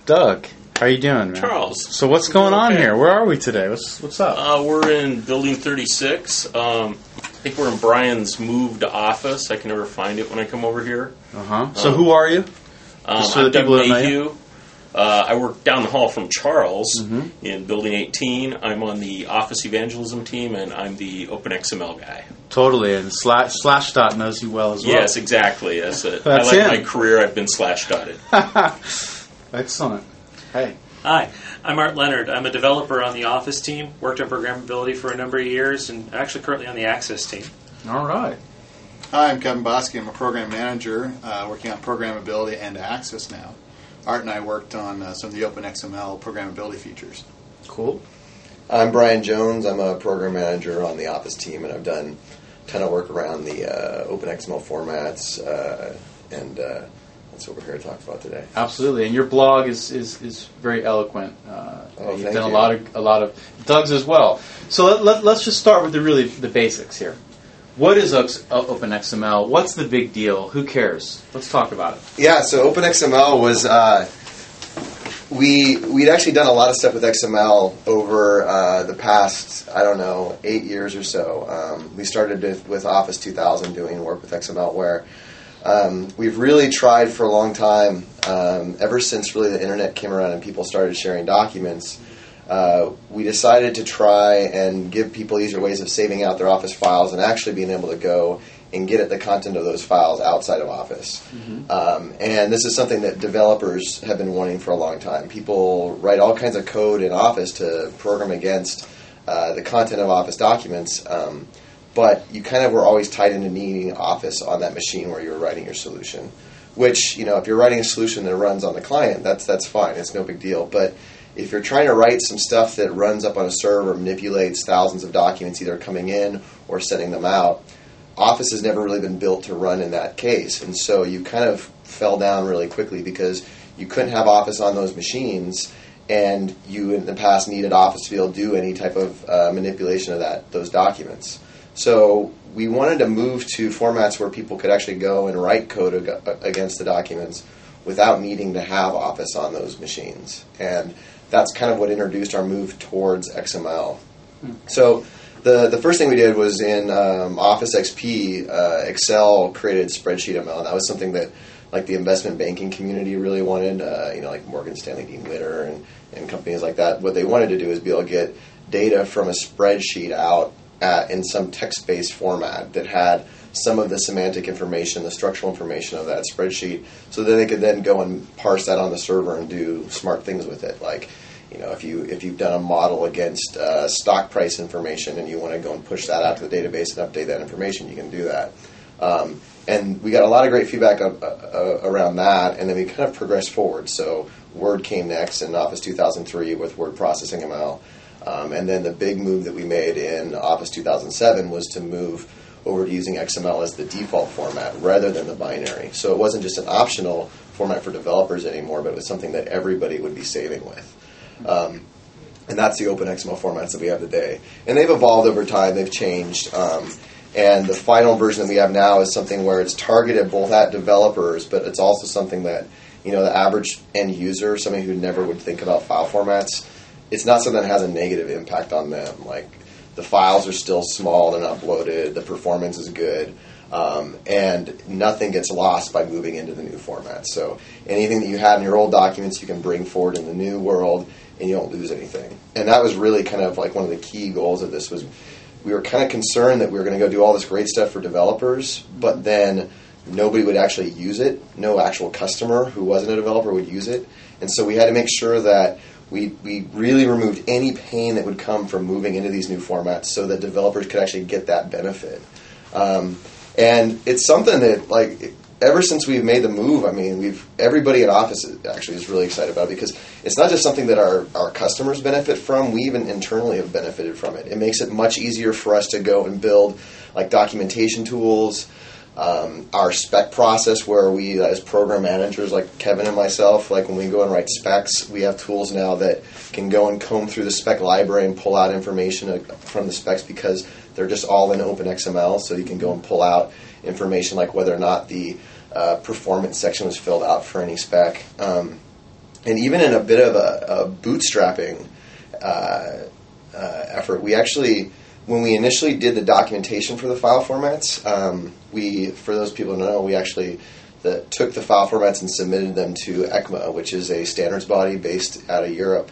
Doug, how you doing, man? Charles. So what's going on here? Where are we today? What's up? We're in Building 36. I think we're in Brian's moved office. I can never find it when I come over here. So who are you? I'm Doug Mayhew. I work down the hall from Charles in Building 18. I'm on the Office Evangelism team, and I'm the OpenXML guy. Totally, and Slashdot knows you well as well. Yes, exactly. That's it. That's I like my career. I've been Slashdotted. Excellent. Hey. Hi, I'm Art Leonard. I'm a developer on the Office team, worked on programmability for a number of years, and actually currently on the Access team. All right. Hi, I'm Kevin Bosky. I'm a program manager working on programmability and Access now. Art and I worked on some of the OpenXML programmability features. Cool. I'm Brian Jones. I'm a program manager on the Office team, and I've done a ton of work around the OpenXML formats, and that's what we're here to talk about today. Absolutely, and your blog is very eloquent. You've done a lot of Doug's as well. So let's just start with the basics here. What is OpenXML? What's the big deal? Who cares? Let's talk about it. Yeah, so OpenXML was we'd actually done a lot of stuff with XML over the past 8 years or so. We started with Office 2000 doing work with XML, where we've really tried for a long time, ever since really the internet came around and people started sharing documents. We decided to try and give people easier ways of saving out their Office files and actually being able to go and get at the content of those files outside of Office. And this is something that developers have been wanting for a long time. People write all kinds of code in Office to program against the content of Office documents, but you kind of were always tied into needing Office on that machine where you were writing your solution. Which, if you're writing a solution that runs on the client, that's fine. It's no big deal. But if you're trying to write some stuff that runs up on a server, manipulates thousands of documents either coming in or sending them out, Office has never really been built to run in that case. And so you kind of fell down really quickly because you couldn't have Office on those machines, and you in the past needed Office to be able to do any type of manipulation of those documents. So we wanted to move to formats where people could actually go and write code against the documents without needing to have Office on those machines. And that's kind of what introduced our move towards XML. So the first thing we did was in Office XP, Excel created spreadsheet ML, and that was something that the investment banking community really wanted, like Morgan Stanley, Dean Witter, and companies like that. What they wanted to do is be able to get data from a spreadsheet out in some text-based format that had some of the semantic information, the structural information of that spreadsheet, so that they could then go and parse that on the server and do smart things with it. Like, if you've done a model against stock price information and you want to go and push that out to the database and update that information, you can do that. And we got a lot of great feedback around that, and then we kind of progressed forward. So Word came next in Office 2003 with Word Processing ML. And then the big move that we made in Office 2007 was to move over to using XML as the default format rather than the binary. So it wasn't just an optional format for developers anymore, but it was something that everybody would be saving with. And that's the OpenXML formats that we have today. And they've evolved over time. They've changed. And the final version that we have now is something where it's targeted both at developers, but it's also something that, the average end user, somebody who never would think about file formats, it's not something that has a negative impact on them. Like, the files are still small, they're not bloated, the performance is good, and nothing gets lost by moving into the new format. So anything that you had in your old documents you can bring forward in the new world, and you don't lose anything. And that was really kind of like one of the key goals of this. Was we were kind of concerned that we were going to go do all this great stuff for developers, but then nobody would actually use it. No actual customer who wasn't a developer would use it. And so we had to make sure that we really removed any pain that would come from moving into these new formats so that developers could actually get that benefit. And it's something that, ever since we've made the move, everybody at Office actually is really excited about it, because it's not just something that our customers benefit from, we even internally have benefited from it. It makes it much easier for us to go and build documentation tools, our spec process, where we, as program managers like Kevin and myself, when we go and write specs, we have tools now that can go and comb through the spec library and pull out information from the specs, because they're just all in OpenXML, so you can go and pull out information like whether or not the performance section was filled out for any spec. And even in a bit of a bootstrapping effort, we actually, when we initially did the documentation for the file formats, for those people who know, we actually took the file formats and submitted them to ECMA, which is a standards body based out of Europe.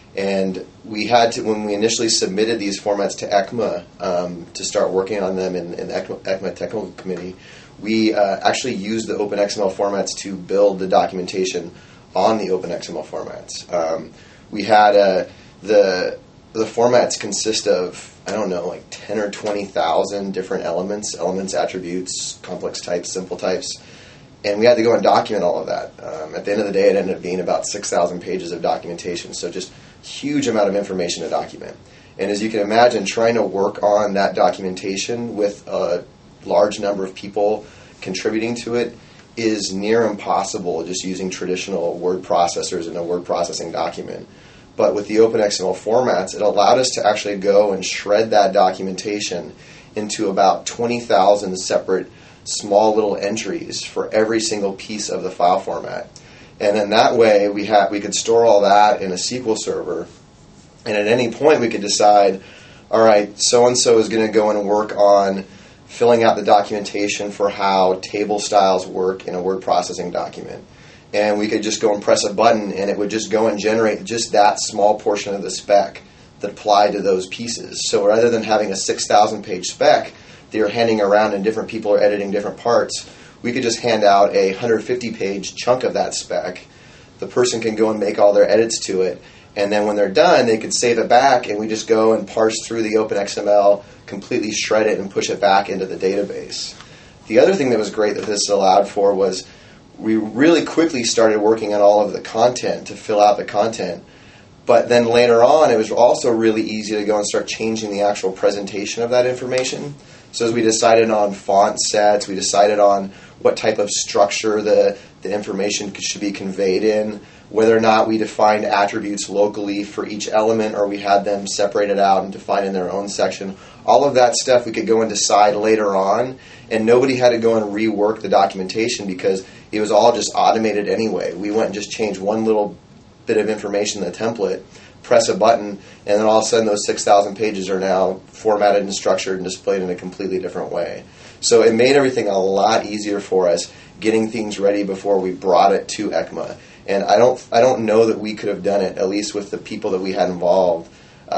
And we had to, when we initially submitted these formats to ECMA to start working on them in the ECMA Technical Committee, we actually used the OpenXML formats to build the documentation on the OpenXML formats. We had the formats consist of, I don't know, like 10 or 20,000 different elements, attributes, complex types, simple types. And we had to go and document all of that. At the end of the day, it ended up being about 6,000 pages of documentation. So just huge amount of information to document. And as you can imagine, trying to work on that documentation with a large number of people contributing to it is near impossible just using traditional word processors in a word processing document. But with the OpenXML formats, it allowed us to actually go and shred that documentation into about 20,000 separate small little entries for every single piece of the file format. And then that way we could store all that in a SQL server, and at any point we could decide, all right, so-and-so is going to go and work on filling out the documentation for how table styles work in a word processing document. And we could just go and press a button, and it would just go and generate just that small portion of the spec that applied to those pieces. So rather than having a 6,000-page spec that you're handing around and different people are editing different parts, we could just hand out a 150-page chunk of that spec. The person can go and make all their edits to it, and then when they're done, they could save it back, and we just go and parse through the OpenXML, completely shred it, and push it back into the database. The other thing that was great that this allowed for was we really quickly started working on all of the content to fill out the content. But then later on, it was also really easy to go and start changing the actual presentation of that information. So as we decided on font sets, we decided on what type of structure the information should be conveyed in, whether or not we defined attributes locally for each element or we had them separated out and defined in their own section. All of that stuff we could go and decide later on, and nobody had to go and rework the documentation because it was all just automated anyway. We went and just changed one little bit of information in the template, press a button, and then all of a sudden those 6,000 pages are now formatted and structured and displayed in a completely different way. So it made everything a lot easier for us getting things ready before we brought it to ECMA. And I don't know that we could have done it, at least with the people that we had involved,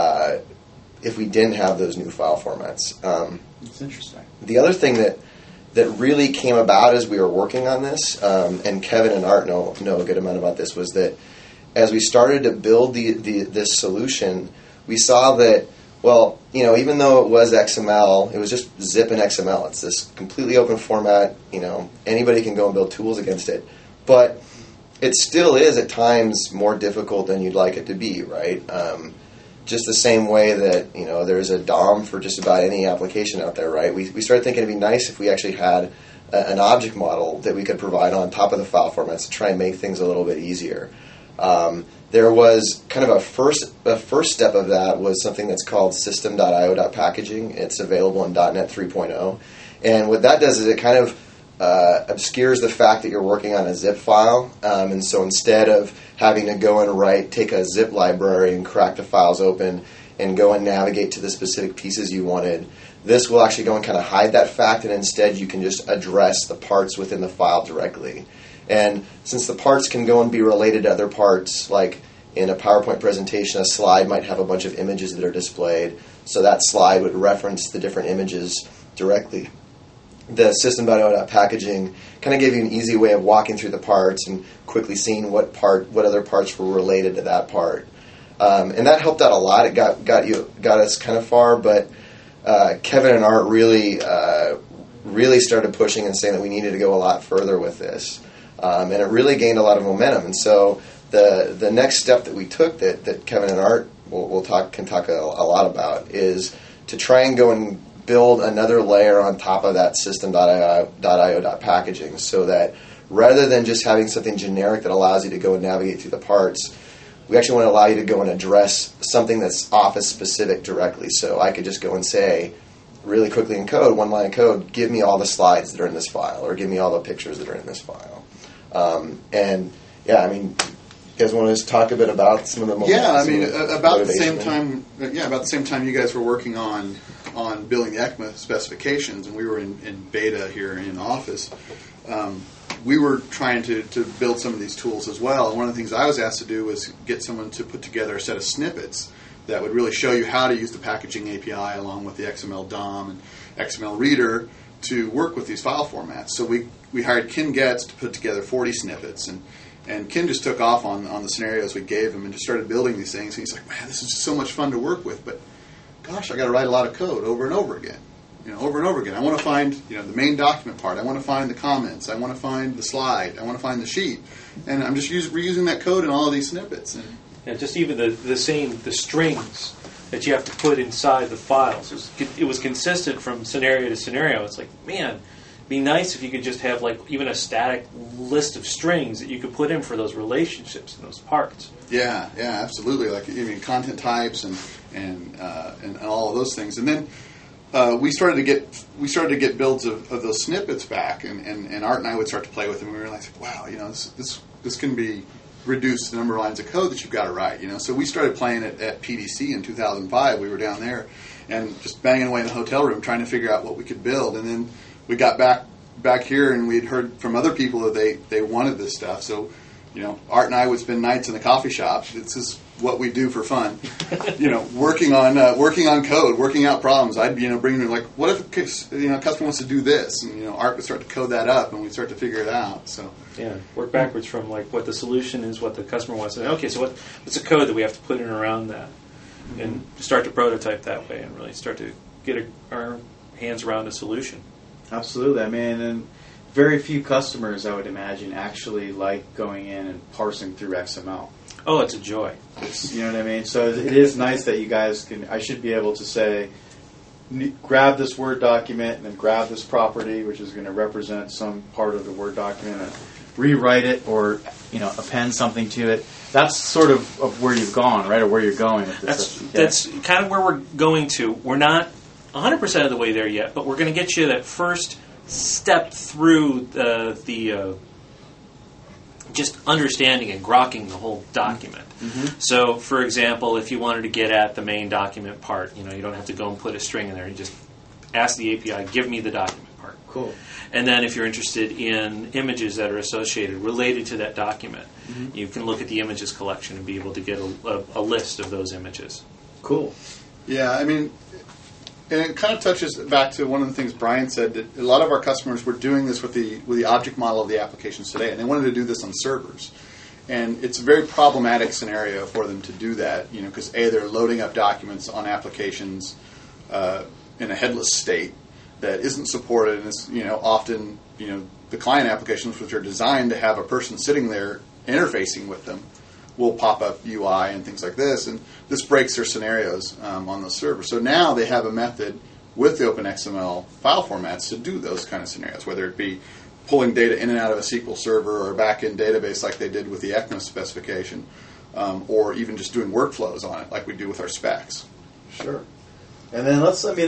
if we didn't have those new file formats. That's interesting. The other thing that really came about as we were working on this, and Kevin and Art know a good amount about this, was that as we started to build this solution, we saw that, well, even though it was XML, it was just zip and XML. It's this completely open format. Anybody can go and build tools against it. But it still is at times more difficult than you'd like it to be, right? Just the same way that, there's a DOM for just about any application out there, right? We started thinking it'd be nice if we actually had an object model that we could provide on top of the file formats to try and make things a little bit easier. There was kind of a first step of that was something that's called system.io.packaging. It's available in .NET 3.0. And what that does is it kind of obscures the fact that you're working on a zip file. And so instead of having to go and take a zip library and crack the files open and go and navigate to the specific pieces you wanted, this will actually go and kind of hide that fact, and instead you can just address the parts within the file directly. And since the parts can go and be related to other parts, like in a PowerPoint presentation, a slide might have a bunch of images that are displayed, so that slide would reference the different images directly. The system.io.packaging kind of gave you an easy way of walking through the parts and quickly seeing what other parts were related to that part. And that helped out a lot. It got us kind of far, but Kevin and Art really started pushing and saying that we needed to go a lot further with this. And it really gained a lot of momentum. And so the next step that we took that Kevin and Art can talk a lot about is to try and go and build another layer on top of that system.io.packaging, so that rather than just having something generic that allows you to go and navigate through the parts, we actually want to allow you to go and address something that's Office specific directly. So I could just go and say, really quickly in code, one line of code, give me all the slides that are in this file, or give me all the pictures that are in this file. You guys want to talk a bit about some of the moments? Yeah, I mean, about the same time. About the same time you guys were working on building the ECMA specifications, and we were in beta here in Office. We were trying to build some of these tools as well. And one of the things I was asked to do was get someone to put together a set of snippets that would really show you how to use the packaging API along with the XML DOM and XML Reader to work with these file formats. So we hired Ken Getz to put together 40 snippets, and Ken just took off on the scenarios we gave him and just started building these things. And he's like, man, this is just so much fun to work with, but gosh, I got to write a lot of code over and over again. Over and over again. I want to find, the main document part. I want to find the comments. I want to find the slide. I want to find the sheet. And I'm just reusing that code in all of these snippets. And just even the strings that you have to put inside the files. It was consistent from scenario to scenario. It's like, man, it'd be nice if you could just have even a static list of strings that you could put in for those relationships and those parts. Yeah, absolutely. Like even content types and all of those things. And then we started to get builds of those snippets back, and Art and I would start to play with them. And we realized, wow, this can be reduced the number of lines of code that you've got to write. So we started playing it at PDC in 2005. We were down there and just banging away in the hotel room trying to figure out what we could build. And then we got back here, and we'd heard from other people that they wanted this stuff. So Art and I would spend nights in the coffee shop. This is what we do for fun. Working on code, working out problems. I'd bring in what if a customer wants to do this, and Art would start to code that up, and we'd start to figure it out. So work backwards from what the solution is, what the customer wants. And okay, so what's the code that we have to put in around that, and start to prototype that way, and really start to get our hands around a solution. Absolutely. I mean, and very few customers, I would imagine, actually like going in and parsing through XML. Oh, it's a joy. You know what I mean? So it is nice that you guys can. I should be able to say, grab this Word document and then grab this property, which is going to represent some part of the Word document, and rewrite it or append something to it. That's sort of where you've gone, right, or where you're going with this. That's kind of where we're going to. We're not 100% of the way there yet, but we're going to get you that first step through the just understanding and grokking the whole document. Mm-hmm. So, for example, if you wanted to get at the main document part, you don't have to go and put a string in there. You just ask the API, give me the document part. Cool. And then if you're interested in images that are associated, related to that document, mm-hmm. you can look at the images collection and be able to get a list of those images. Cool. Yeah, I mean, and it kind of touches back to one of the things Brian said, that a lot of our customers were doing this with the object model of the applications today, and they wanted to do this on servers. And it's a very problematic scenario for them to do that, because they're loading up documents on applications in a headless state that isn't supported, and it's often the client applications, which are designed to have a person sitting there interfacing with them, will pop up UI and things like this, and this breaks their scenarios on the server. So now they have a method with the OpenXML file formats to do those kind of scenarios, whether it be pulling data in and out of a SQL server or a back-end database like they did with the ECMA specification, or even just doing workflows on it like we do with our specs. Sure. And then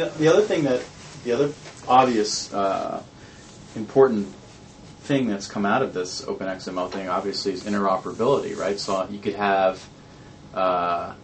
the other obvious important thing that's come out of this OpenXML thing, obviously, is interoperability, right? So you could have, a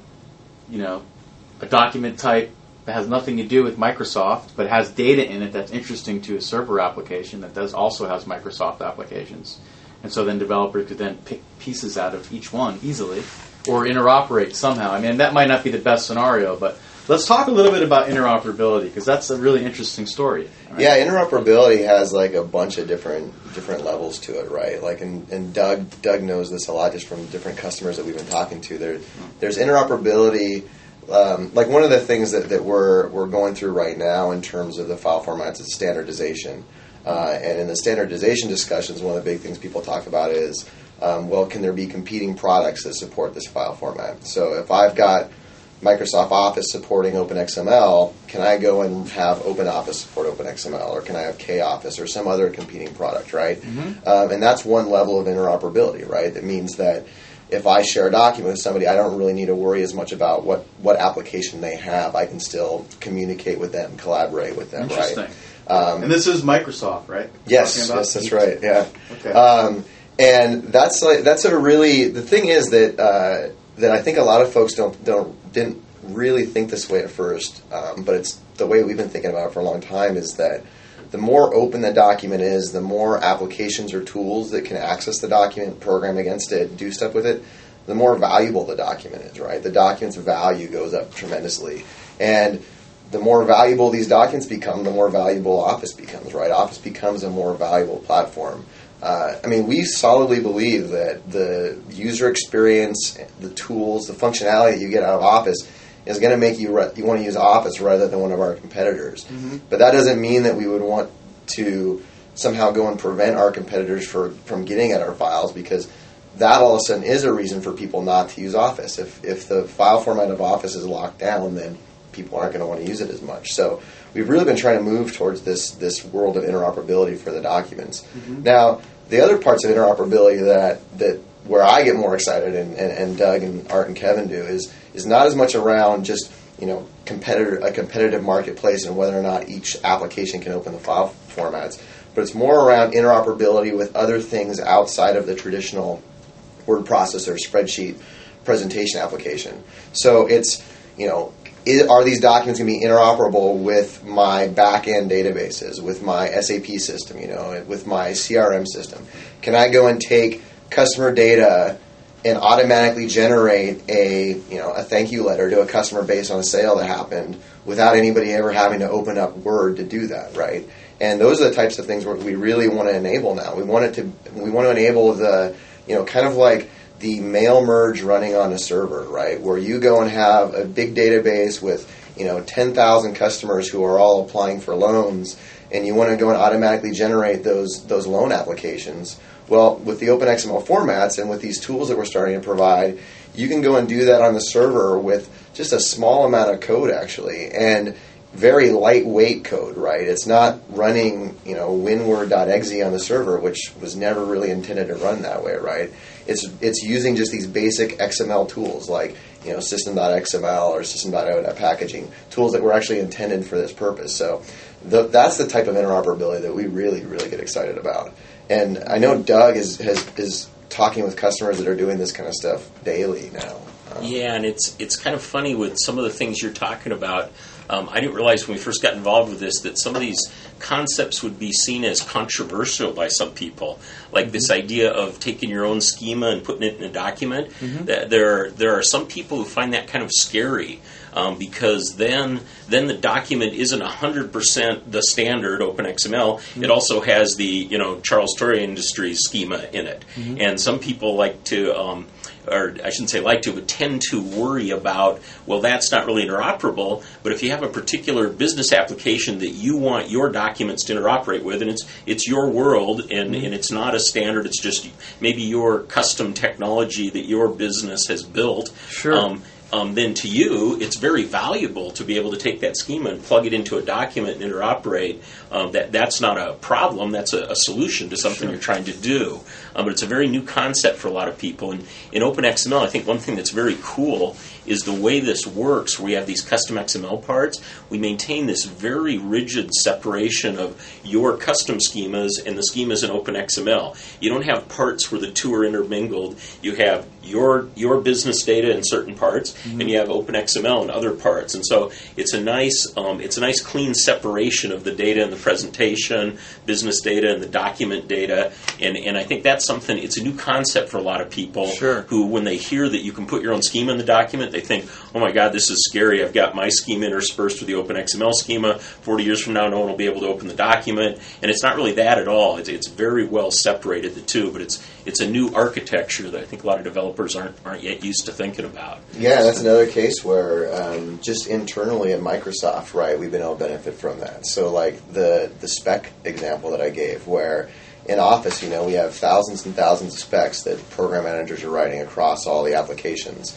document type that has nothing to do with Microsoft, but has data in it that's interesting to a server application that also has Microsoft applications. And so then developers could then pick pieces out of each one easily, or interoperate somehow. I mean, that might not be the best scenario, but let's talk a little bit about interoperability, because that's a really interesting story. Right? Yeah, interoperability has a bunch of different levels to it, right? And Doug knows this a lot just from different customers that we've been talking to. There's interoperability. One of the things that we're going through right now in terms of the file formats is standardization. And in the standardization discussions, one of the big things people talk about is, can there be competing products that support this file format? So if I've got Microsoft Office supporting OpenXML, can I go and have OpenOffice support OpenXML, or can I have KOffice or some other competing product, right? Mm-hmm. And that's one level of interoperability, right? That means that if I share a document with somebody, I don't really need to worry as much about what application they have. I can still communicate with them, collaborate with them, Interesting. Right? And this is Microsoft, right? Yes, that's right, yeah. Okay. And that's a really, the thing is that that I think a lot of folks didn't really think this way at first, but it's the way we've been thinking about it for a long time, is that the more open the document is, the more applications or tools that can access the document, program against it, do stuff with it, the more valuable the document is, right? The document's value goes up tremendously. And the more valuable these documents become, the more valuable Office becomes, right? Office becomes a more valuable platform. We solidly believe that the user experience, the tools, the functionality that you get out of Office is going to make you want to use Office rather than one of our competitors. Mm-hmm. But that doesn't mean that we would want to somehow go and prevent our competitors from getting at our files, because that all of a sudden is a reason for people not to use Office. If the file format of Office is locked down, then people aren't going to want to use it as much. So we've really been trying to move towards this world of interoperability for the documents. Mm-hmm. Now, the other parts of interoperability that where I get more excited, and Doug and Art and Kevin do, is not as much around just a competitive marketplace and whether or not each application can open the file formats, but it's more around interoperability with other things outside of the traditional word processor, spreadsheet, presentation application. So it's, are these documents going to be interoperable with my back-end databases, with my SAP system, with my CRM system? Can I go and take customer data and automatically generate a thank you letter to a customer based on a sale that happened without anybody ever having to open up Word to do that, right? And those are the types of things where we really want to enable now. We want to enable the, kind of like the mail merge running on a server, right? Where you go and have a big database with, 10,000 customers who are all applying for loans, and you want to go and automatically generate those loan applications. Well, with the OpenXML formats and with these tools that we're starting to provide, you can go and do that on the server with just a small amount of code, actually, and very lightweight code, right? It's not running, winword.exe on the server, which was never really intended to run that way, right? It's using just these basic XML tools like, system.xml or system.io.packaging, tools that were actually intended for this purpose. So that's the type of interoperability that we really, really get excited about. And I know Doug is talking with customers that are doing this kind of stuff daily now. Yeah, and it's kind of funny with some of the things you're talking about. I didn't realize when we first got involved with this that some of these concepts would be seen as controversial by some people. Like mm-hmm. this idea of taking your own schema and putting it in a document. Mm-hmm. There are some people who find that kind of scary. Because then the document isn't 100% the standard OpenXML. Mm-hmm. It also has the Charles Tory Industries schema in it, mm-hmm. and some people like to, or I shouldn't say like to, but tend to worry about, well, that's not really interoperable. But if you have a particular business application that you want your documents to interoperate with, and it's your world, and it's not a standard, it's just maybe your custom technology that your business has built. Sure. Then to you, it's very valuable to be able to take that schema and plug it into a document and interoperate. That's not a problem. That's a solution to something Sure. you're trying to do. But it's a very new concept for a lot of people. And in OpenXML, I think one thing that's very cool is the way this works. We have these custom XML parts. We maintain this very rigid separation of your custom schemas and the schemas in OpenXML. You don't have parts where the two are intermingled. You have your business data in certain parts, mm-hmm. and you have OpenXML in other parts. And so it's a nice clean separation of the data and the presentation, business data and the document data. And I think that's something. It's a new concept for a lot of people. Sure. Who, when they hear that you can put your own schema in the document, they think, oh my God, this is scary. I've got my schema interspersed with the OpenXML schema. 40 years from now, no one will be able to open the document. And it's not really that at all. It's very well separated, the two, but it's a new architecture that I think a lot of developers aren't yet used to thinking about. Yeah, that's another case where just internally at Microsoft, right, we've been able to benefit from that. So like the spec example that I gave, where in Office, we have thousands and thousands of specs that program managers are writing across all the applications.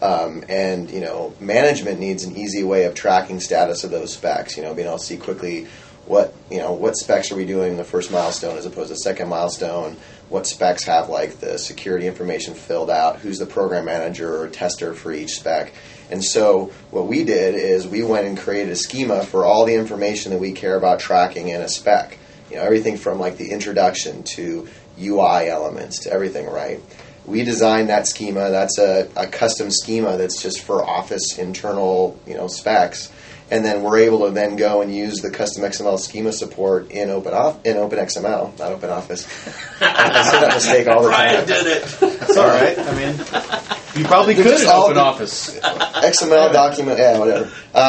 And management needs an easy way of tracking status of those specs, being able to see quickly what specs are we doing the first milestone as opposed to second milestone, what specs have like the security information filled out, who's the program manager or tester for each spec. And so what we did is we went and created a schema for all the information that we care about tracking in a spec. Everything from like the introduction to, UI elements to everything, right? We designed that schema. That's a custom schema that's just for Office internal, specs. And then we're able to then go and use the custom XML schema support in OpenXML, not OpenOffice. I say that mistake all the time. Brian did it. It's all right. I mean, you probably could in OpenOffice. XML document, whatever.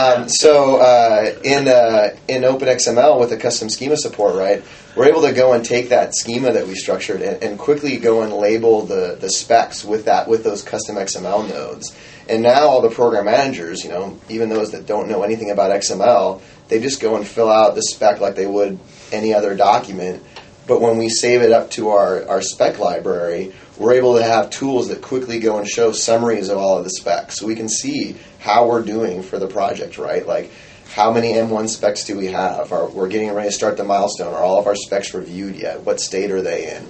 In OpenXML with the custom schema support, right, we're able to go and take that schema that we structured and quickly go and label the specs with those custom XML nodes. And now all the program managers, even those that don't know anything about XML, they just go and fill out the spec like they would any other document. But when we save it up to our spec library, we're able to have tools that quickly go and show summaries of all of the specs. So we can see how we're doing for the project, right? Like, how many M1 specs do we have? We're getting ready to start the milestone. Are all of our specs reviewed yet? What state are they in?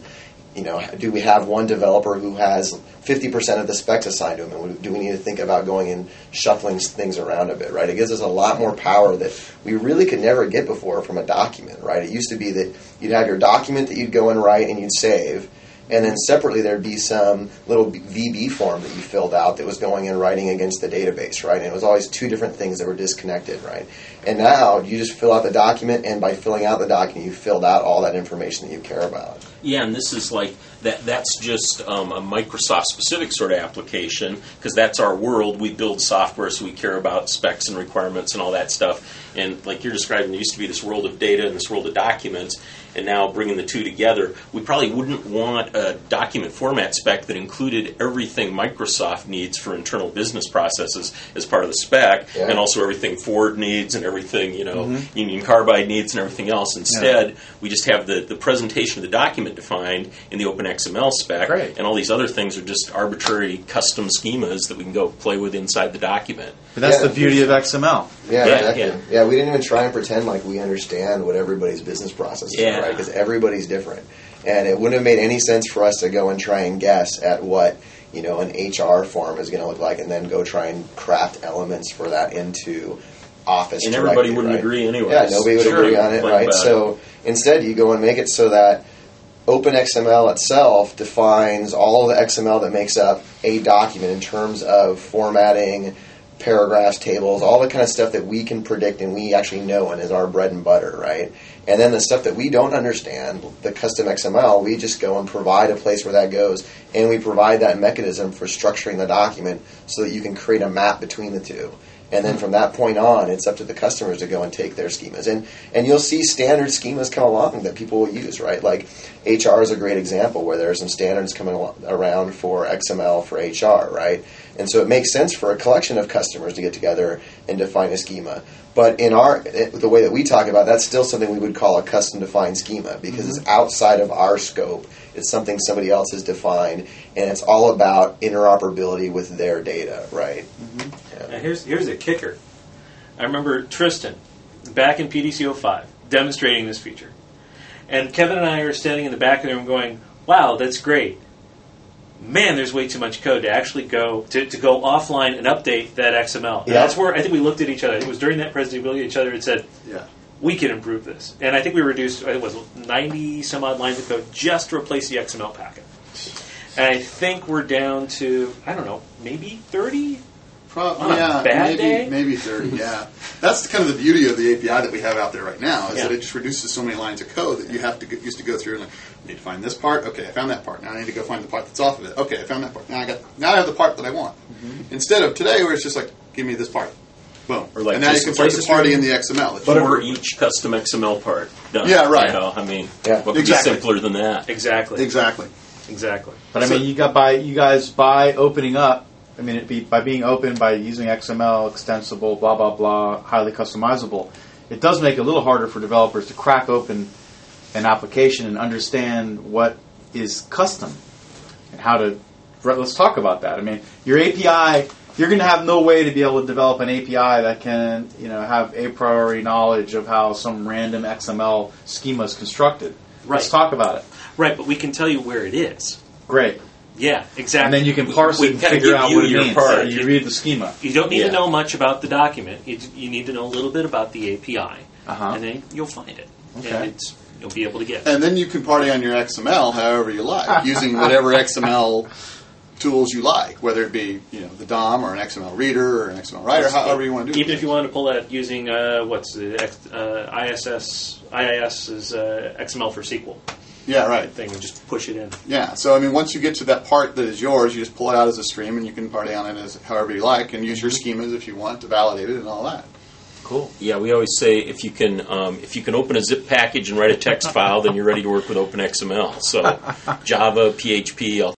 Do we have one developer who has 50% of the specs assigned to him? And do we need to think about going and shuffling things around a bit, right? It gives us a lot more power that we really could never get before from a document, right? It used to be that you'd have your document that you'd go and write and you'd save, and then separately there'd be some little VB form that you filled out that was going and writing against the database, right? And it was always two different things that were disconnected, right? And now you just fill out the document, and by filling out the document, you filled out all that information that you care about. Yeah, and this is like that's just a Microsoft-specific sort of application, because that's our world. We build software, so we care about specs and requirements and all that stuff. And like you're describing, there used to be this world of data and this world of documents, and now bringing the two together, we probably wouldn't want a document format spec that included everything Microsoft needs for internal business processes as part of the spec, and also everything Ford needs and everything, Union Carbide needs and everything else. Instead, we just have the presentation of the document defined in the OpenXML spec, and all these other things are just arbitrary custom schemas that we can go play with inside the document. But that's the beauty of XML. Yeah, we didn't even try and pretend like we understand what everybody's business processes are, right? Because everybody's different. And it wouldn't have made any sense for us to go and try and guess at what, an HR form is going to look like, and then go try and craft elements for that into Office. And everybody wouldn't agree anyway. Yeah, nobody would agree on it, right? So instead, you go and make it so that OpenXML itself defines all of the XML that makes up a document in terms of formatting, paragraphs, tables, all the kind of stuff that we can predict and we actually know and is our bread and butter, right? And then the stuff that we don't understand, the custom XML, we just go and provide a place where that goes, and we provide that mechanism for structuring the document so that you can create a map between the two. And then from that point on, it's up to the customers to go and take their schemas. And you'll see standard schemas come along that people will use, right? Like HR is a great example where there are some standards coming around for XML for HR, right? And so it makes sense for a collection of customers to get together and define a schema. But the way that we talk about, that's still something we would call a custom-defined schema because it's outside of our scope. It's something somebody else has defined, and it's all about interoperability with their data, right? Now here's a kicker. I remember Tristan, back in PDC-05, demonstrating this feature. And Kevin and I are standing in the back of the room going, wow, that's great. Man, there's way too much code to actually go offline and update that XML. And that's where I think we looked at each other. It was during that presentation, we looked at each other and said, we can improve this. And I think we reduced, it was 90 some odd lines of code just to replace the XML packet. And I think we're down to, I don't know, maybe 30? Maybe 30, yeah. That's kind of the beauty of the API that we have out there right now, is that it just reduces so many lines of code that you have to used to go through and I need to find this part. Okay, I found that part. Now I need to go find the part that's off of it. Okay, I found that part. Now I have the part that I want. Instead of today, where it's just like, give me this part. Boom. Or like and now you can start the party in the XML. But for each custom XML part done. Yeah, right. What could be simpler than that? Exactly. But I mean, you guys by opening up, by being open, by using XML, extensible, blah, blah, blah, highly customizable, it does make it a little harder for developers to crack open an application and understand what is custom and how to... Let's talk about that. Your API, you're going to have no way to be able to develop an API that can have a priori knowledge of how some random XML schema is constructed. Right. Let's talk about it. Right, but we can tell you where it is. Great. Yeah, exactly. And then you can parse it and figure out what it means. Part. You read the schema. You don't need to know much about the document. You need to know a little bit about the API, and then you'll find it. Okay. And it's you'll be able to get. And then you can party on your XML however you like, using whatever XML tools you like, whether it be the DOM or an XML reader or an XML writer, however you want to do it. Even if you want to pull that using IIS is XML for SQL. Yeah, right. Thing and just push it in. Yeah, so once you get to that part that is yours, you just pull it out as a stream, and you can party on it as however you like, and use your schemas if you want to validate it and all that. Cool. Yeah, we always say if you can open a zip package and write a text file, then you're ready to work with OpenXML. So Java, PHP,